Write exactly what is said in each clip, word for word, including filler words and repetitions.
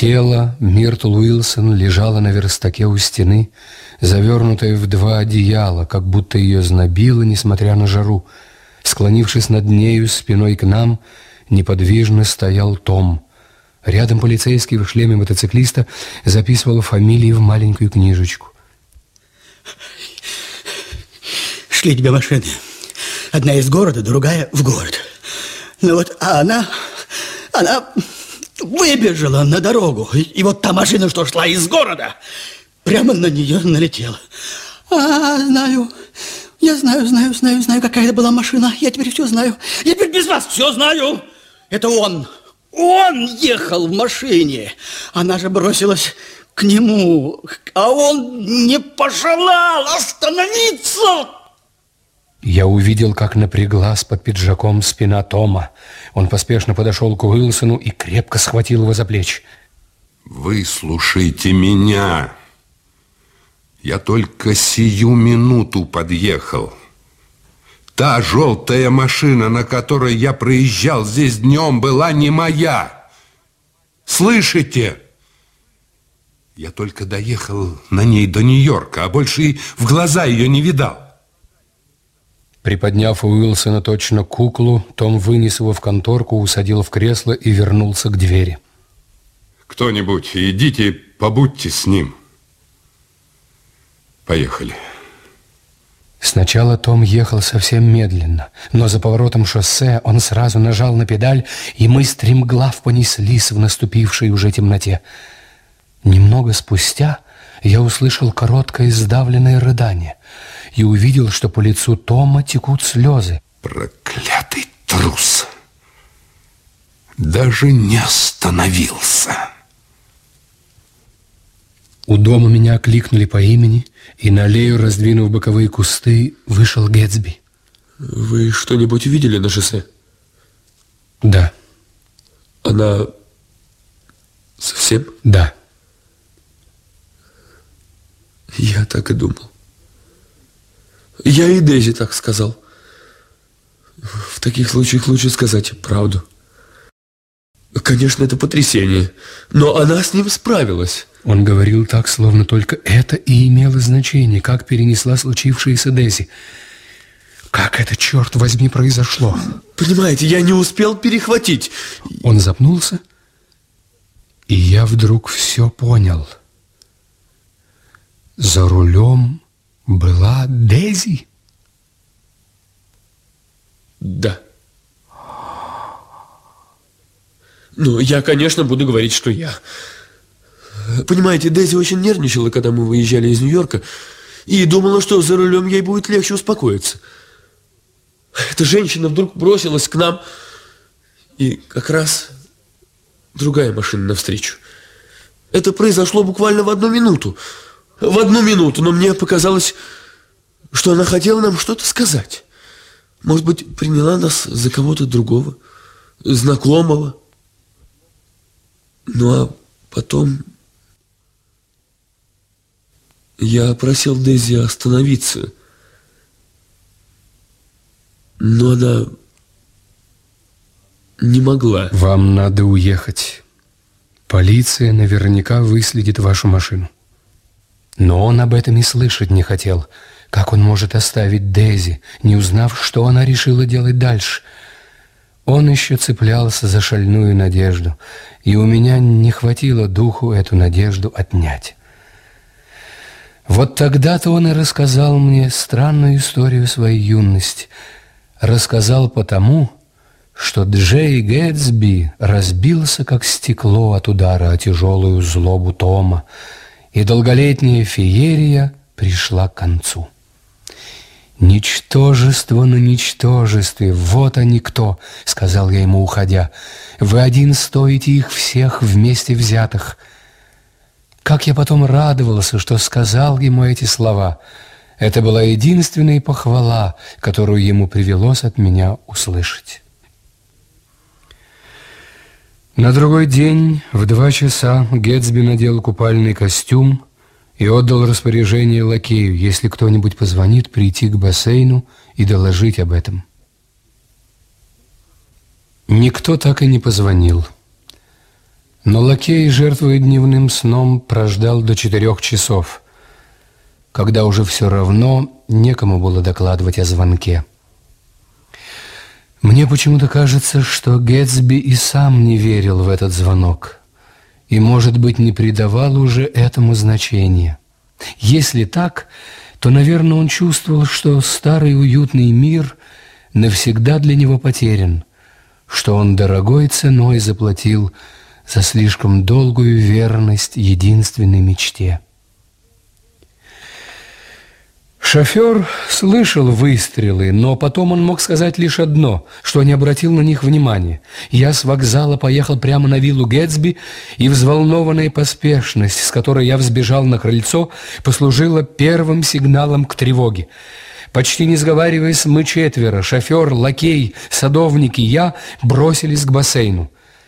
Тело Миртл Уилсон лежало на верстаке у стены, завернутое в два одеяла, как будто ее знобило, несмотря на жару. Склонившись над нею спиной к нам, неподвижно стоял Том. Рядом полицейский в шлеме мотоциклиста записывал фамилии в маленькую книжечку. Шли две машины. Одна из города, другая в город. Ну вот, а она... Она... выбежала на дорогу, и вот та машина, что шла из города, прямо на нее налетела. А, знаю, я знаю, знаю, знаю, знаю, какая это была машина. Я теперь все знаю. Я теперь без вас все знаю. Это он, он ехал в машине. Она же бросилась к нему, а он не пожелал остановиться. Я увидел, как напряглась под пиджаком спина Тома. Он поспешно подошел к Уилсону и крепко схватил его за плечи. Выслушайте меня. Я только сию минуту подъехал. Та желтая машина, на которой я проезжал здесь днем, была не моя. Слышите? Я только доехал на ней до Нью-Йорка, а больше и в глаза ее не видал. Приподняв Уилсона точно куклу, Том вынес его в конторку, усадил в кресло и вернулся к двери. Кто-нибудь, идите, побудьте с ним. Поехали. Сначала Том ехал совсем медленно, но за поворотом шоссе он сразу нажал на педаль, и мы стремглав понеслись в наступившей уже темноте. Немного спустя я услышал короткое сдавленное рыдание и увидел, что по лицу Тома текут слезы. Проклятый трус! Даже не остановился. У дома меня окликнули по имени, и на аллею, раздвинув боковые кусты, вышел Гэтсби. Вы что-нибудь увидели на шоссе? Да. Она совсем? Да. Я так и думал. Я и Дейзи так сказал. В таких случаях лучше сказать правду. Конечно, это потрясение, но она с ним справилась. Он говорил так, словно только это и имело значение, как перенесла случившееся Дейзи. Как это, черт возьми, произошло? Понимаете, я не успел перехватить. Он запнулся, и я вдруг все понял. За рулем была Дейзи? Да. Ну, я, конечно, буду говорить, что я. Понимаете, Дейзи очень нервничала, когда мы выезжали из Нью-Йорка, и думала, что за рулем ей будет легче успокоиться. Эта женщина вдруг бросилась к нам, и как раз другая машина навстречу. Это произошло буквально в одну минуту. В одну минуту, но мне показалось, что она хотела нам что-то сказать. Может быть, приняла нас за кого-то другого, знакомого. Ну, а потом я просил Дейзи остановиться, но она не могла. Вам надо уехать. Полиция наверняка выследит вашу машину. Но он об этом и слышать не хотел. Как он может оставить Дейзи, не узнав, что она решила делать дальше? Он еще цеплялся за шальную надежду, и у меня не хватило духу эту надежду отнять. Вот тогда-то он и рассказал мне странную историю своей юности. Рассказал потому, что Джей Гэтсби разбился, как стекло от удара о тяжелую злобу Тома, и долголетняя феерия пришла к концу. «Ничтожество на ничтожестве, вот они кто», — сказал я ему, уходя. «Вы один стоите их всех вместе взятых». Как я потом радовался, что сказал ему эти слова. Это была единственная похвала, которую ему привелось от меня услышать. На другой день в два часа Гэтсби надел купальный костюм и отдал распоряжение лакею, если кто-нибудь позвонит, прийти к бассейну и доложить об этом. Никто так и не позвонил. Но лакей, жертвуя дневным сном, прождал до четырех часов, когда уже все равно некому было докладывать о звонке. Мне почему-то кажется, что Гэтсби и сам не верил в этот звонок и, может быть, не придавал уже этому значения. Если так, то, наверное, он чувствовал, что старый уютный мир навсегда для него потерян, что он дорогой ценой заплатил за слишком долгую верность единственной мечте. Шофер слышал выстрелы, но потом он мог сказать лишь одно, что не обратил на них внимания. Я с вокзала поехал прямо на виллу Гэтсби, и взволнованная поспешность, с которой я взбежал на крыльцо, послужила первым сигналом к тревоге. Почти не сговариваясь, мы четверо, шофер, лакей, садовник и я, бросились к бассейну.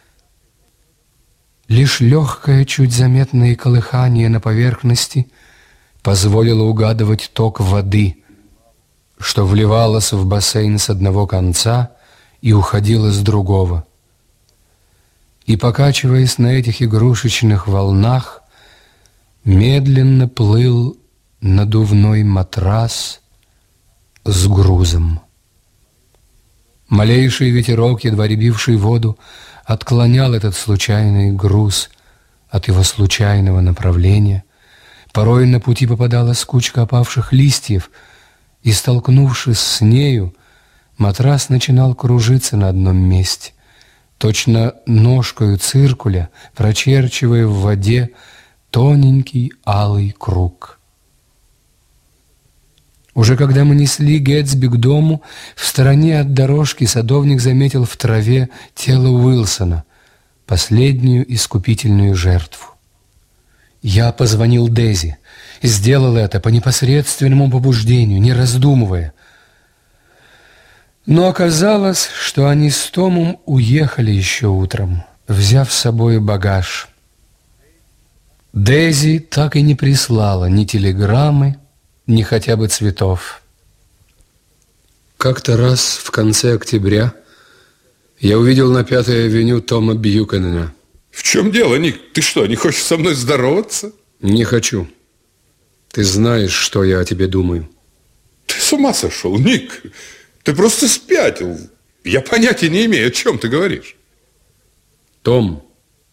Лишь легкое, чуть заметное колыхание на поверхности позволило угадывать ток воды, что вливалось в бассейн с одного конца и уходило с другого. И, покачиваясь на этих игрушечных волнах, медленно плыл надувной матрас с грузом. Малейший ветерок, едва рябивший воду, отклонял этот случайный груз от его случайного направления. Порой на пути попадалась кучка опавших листьев, и, столкнувшись с нею, матрас начинал кружиться на одном месте, точно ножкою циркуля, прочерчивая в воде тоненький алый круг. Уже когда мы несли Гэтсби к дому, в стороне от дорожки садовник заметил в траве тело Уилсона, последнюю искупительную жертву. Я позвонил Дейзи, сделал это по непосредственному побуждению, не раздумывая. Но оказалось, что они с Томом уехали еще утром, взяв с собой багаж. Дейзи так и не прислала ни телеграммы, ни хотя бы цветов. Как-то раз в конце октября я увидел на Пятой авеню Тома Бьюкенена. В чем дело, Ник? Ты что, не хочешь со мной здороваться? Не хочу. Ты знаешь, что я о тебе думаю. Ты с ума сошел, Ник? Ты просто спятил. Я понятия не имею, о чем ты говоришь. Том,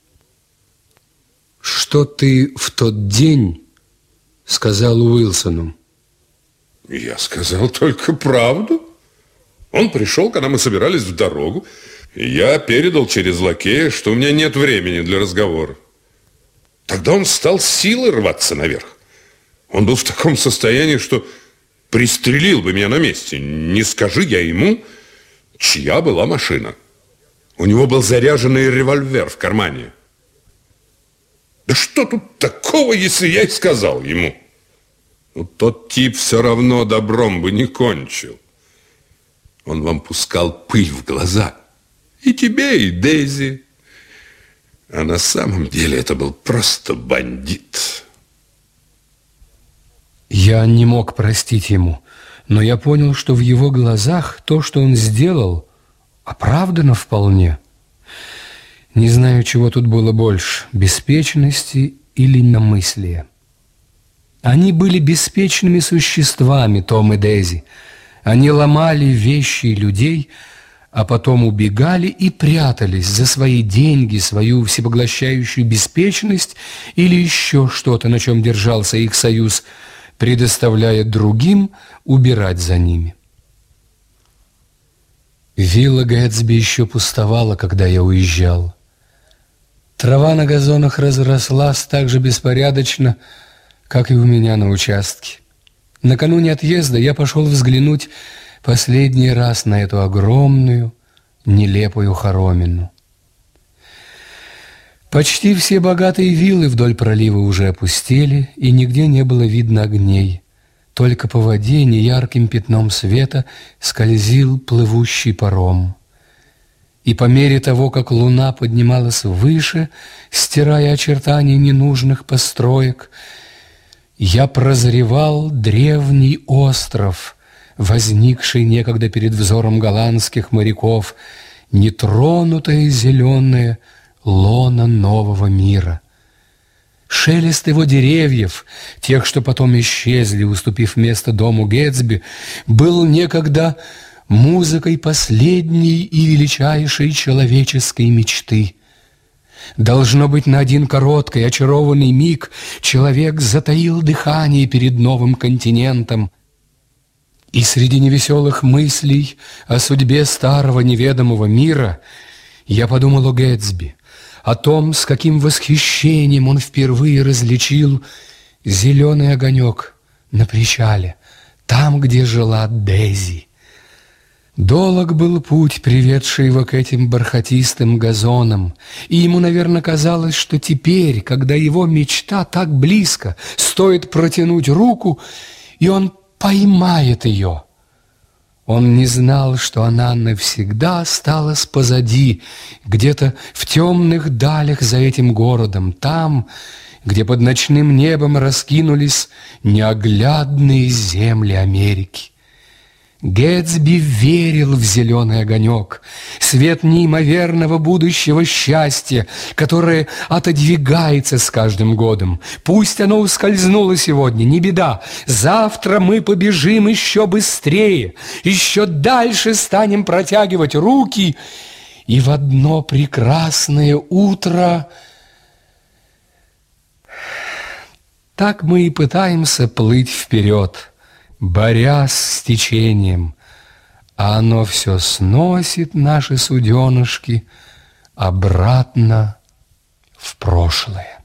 что ты в тот день сказал Уилсону? Я сказал только правду. Он пришел, когда мы собирались в дорогу, и я передал через лакея, что у меня нет времени для разговора. Тогда он стал силой рваться наверх. Он был в таком состоянии, что пристрелил бы меня на месте. Не скажи я ему, чья была машина. У него был заряженный револьвер в кармане. Да что тут такого, если я и сказал ему? Ну, тот тип все равно добром бы не кончил. Он вам пускал пыль в глаза. И тебе, и Дейзи. А на самом деле это был просто бандит. Я не мог простить ему, но я понял, что в его глазах то, что он сделал, оправдано вполне. Не знаю, чего тут было больше, беспечности или иномыслия. Они были беспечными существами, Том и Дейзи. Они ломали вещи и людей, а потом убегали и прятались за свои деньги, свою всепоглощающую беспечность или еще что-то, на чем держался их союз, предоставляя другим убирать за ними. Вилла Гэтсби еще пустовала, когда я уезжал. Трава на газонах разрослась так же беспорядочно, как и у меня на участке. Накануне отъезда я пошел взглянуть последний раз на эту огромную, нелепую хоромину. Почти все богатые виллы вдоль пролива уже опустели, и нигде не было видно огней. Только по воде неярким пятном света скользил плывущий паром. И по мере того, как луна поднималась выше, стирая очертания ненужных построек, я прозревал древний остров, возникший некогда перед взором голландских моряков, нетронутое зеленое лона нового мира. Шелест его деревьев, тех, что потом исчезли, уступив место дому Гэтсби, был некогда музыкой последней и величайшей человеческой мечты. Должно быть, на один короткий, очарованный миг человек затаил дыхание перед новым континентом. И среди невеселых мыслей о судьбе старого неведомого мира я подумал о Гэтсби, о том, с каким восхищением он впервые различил зеленый огонек на причале, там, где жила Дейзи. Долог был путь, приведший его к этим бархатистым газонам, и ему, наверное, казалось, что теперь, когда его мечта так близко, стоит протянуть руку, и он поймает ее. Он не знал, что она навсегда осталась позади, где-то в темных далях за этим городом, там, где под ночным небом раскинулись неоглядные земли Америки. Гэтсби верил в зеленый огонек, свет неимоверного будущего счастья, которое отодвигается с каждым годом. Пусть оно ускользнуло сегодня, не беда. Завтра мы побежим еще быстрее, еще дальше станем протягивать руки, и в одно прекрасное утро так мы и пытаемся плыть вперед, борясь с течением, а оно все сносит наши суденышки обратно в прошлое.